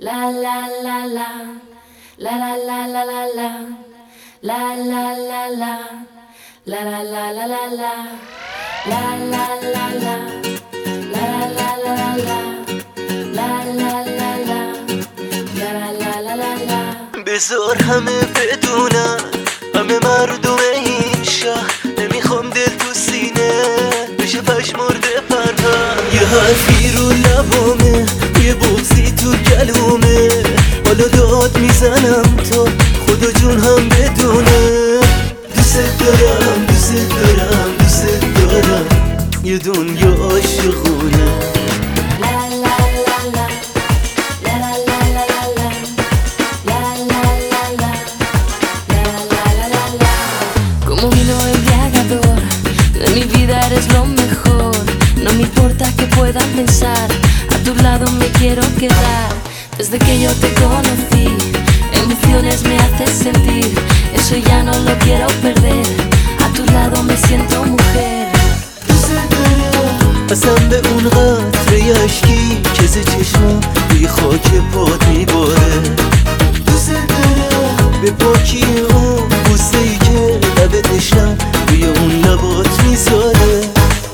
La la la la, la la la la la la, la la la la, la la la la la la, la la la la, la la la la la, la la la la, la la la la la. بذار همه بدونن، همه مردم این شهر، نمیخوام دل تو سینه بشه پشمرده پرهم. یه حرفی رو لبامه، یه بغضی تو گلومه، حالا داد میزنم تا خدا جون هم بدونه. دوست دارم دوست دارم دوست دارم، یه دنیا عاشقونه. Como vino embriagador, de mi vida eres lo mejor. No me importa que puedan pensar, a tu lado me quiero quedar. Desde que yo te conocí, emociones me haces sentir, eso ya no lo quiero perder. A tu lado me siento mujer. قسم به اون قطره اشکی که ز چشما روی خاک پات میباره. دوست دارم به پاکی اون بوسه ای که لب تشنم روی اون لبات میذاره.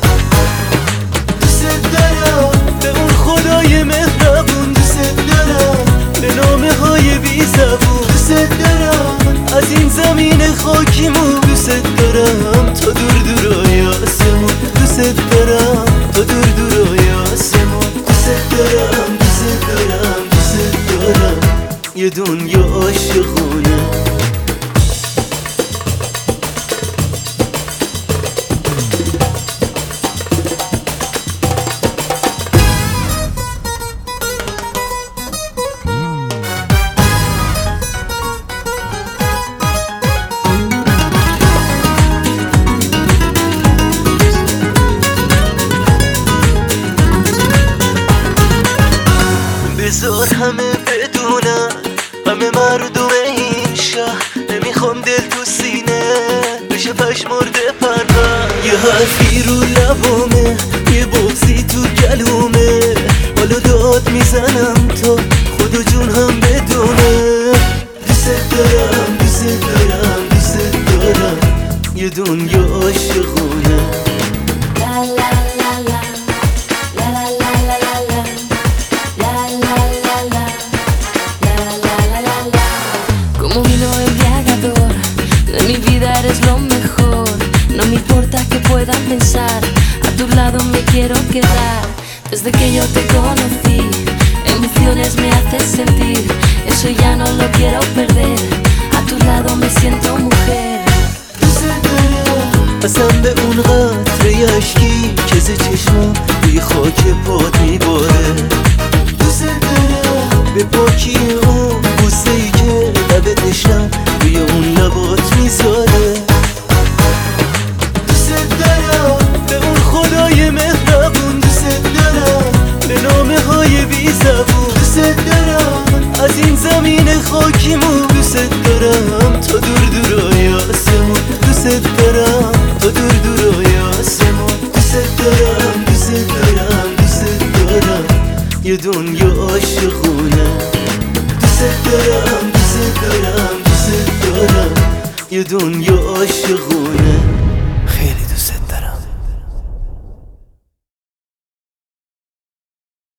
دوست دارم به اون خدای مهربون، دوست دارم به نامه های بی زبون، دوست دارم از این زمین خاکیمون، دوست دارم تا دور دورای آسمون، دوست دارم تا دور دورای آسمون. دوست دارم دوست دارم دوست دارم، یه دنیا عاشقونه. بذار همه بدونن، همه مردم این شهر، نمیخوام دل تو سینه بشه پشمرده پرهم. یه حرفی رو لبامه، یه بغضی تو گلومه، حالا داد میزنم تا خدا جون هم بدونه. دوست دارم دوست دارم دوست دارم، یه دنیا عاشقونه. Como vino embriagador, de mi vida eres lo mejor. No me importa que puedan pensar, a tu lado me quiero quedar. Desde que yo te conocí, emociones me haces sentir, eso ya no lo quiero perder. A tu lado me siento mujer. قسم به اون قطره اشکی که ز چشما روی خاک پات میباره. دوست دارم به پاکی اون بوسه ای که لب تشنم روی اون لبات میذاره. دوست دارم به اون خدای مهربون، دوست دارم به نامه های بی زبون، دوست دارم از این زمین خاکیمون، دوست دارم تا دور دورای آسمون، دوست دارم تا دور دورای آسمون. دوست دارم دوست دارم دوست دارم، یه دنیا عاشقونه. دوست دارم دوست دارم دوست دارم، یه دنیا عاشقونه.